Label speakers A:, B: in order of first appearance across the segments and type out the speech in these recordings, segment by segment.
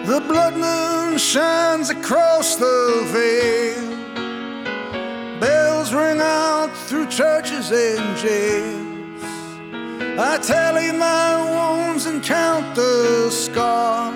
A: The blood moon shines across the veil. Bells ring out through churches and jails. I tally my wounds and count the scars.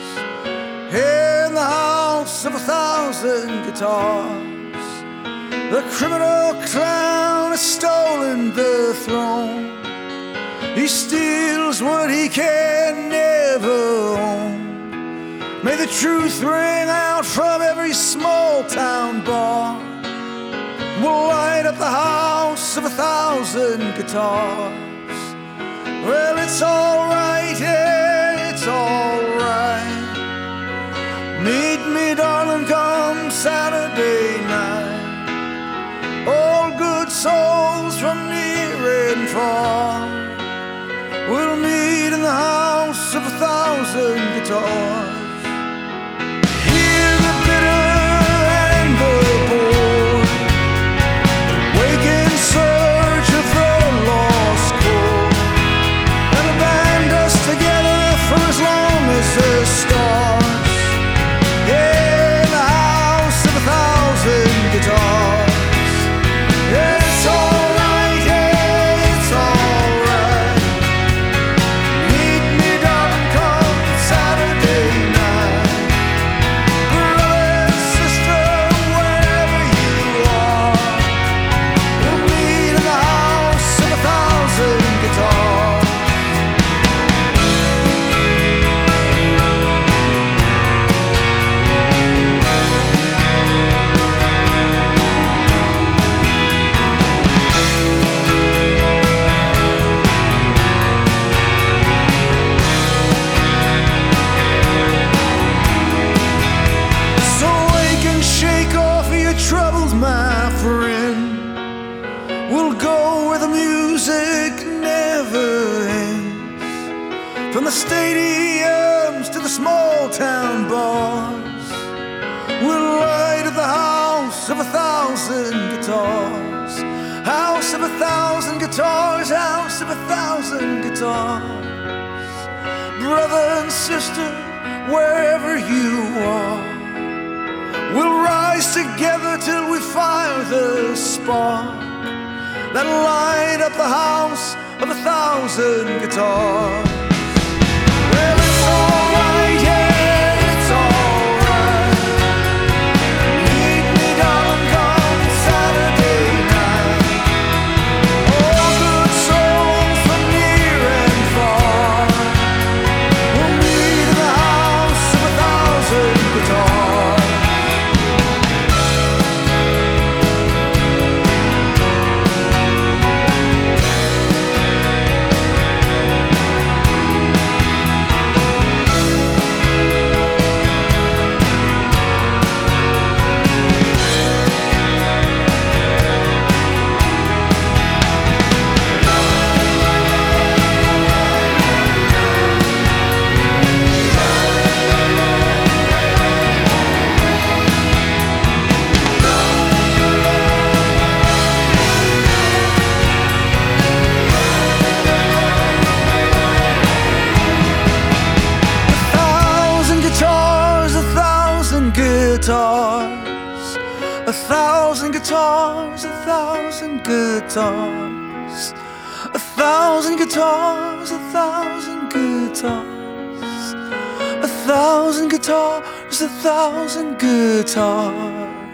A: In the house of 1,000 guitars, the criminal clown has stolen the throne. He steals what he can never own. May the truth ring out from every small town bar. We'll light up the house of 1,000 guitars. Well, it's alright, yeah, it's alright. Meet me, darling, come Saturday night. All good souls from near and far, we'll meet in the house of 1,000 guitars. Hear the bitter and the bored, wake in search of the lost chord, and the band us together for as long as the stars. Yeah, in the house of 1,000 guitars. Yeah, it's alright, yeah, it's alright. Meet me, darling, come Saturday night. Brother and sister, wherever you are, we'll meet in the house of 1,000 guitars. So wake and shake off your troubles, my friend. We'll go where the music never ends. From the stadiums to the small town bars, we'll light up the house of 1,000 guitars. House of 1,000 guitars, house of 1,000 guitars. Brother and sister, wherever you are, we'll rise together till we fire the spark that'll light up the house of 1,000 guitars. Well, it's alright, yeah, it's alright. Meet me, darling, come Saturday night. All good souls from near and far, we'll meet in the house of 1,000 guitars. Guitars, 1,000 guitars, 1,000 guitars, 1,000 guitars, 1,000 guitars, 1,000 guitars, 1,000 guitars.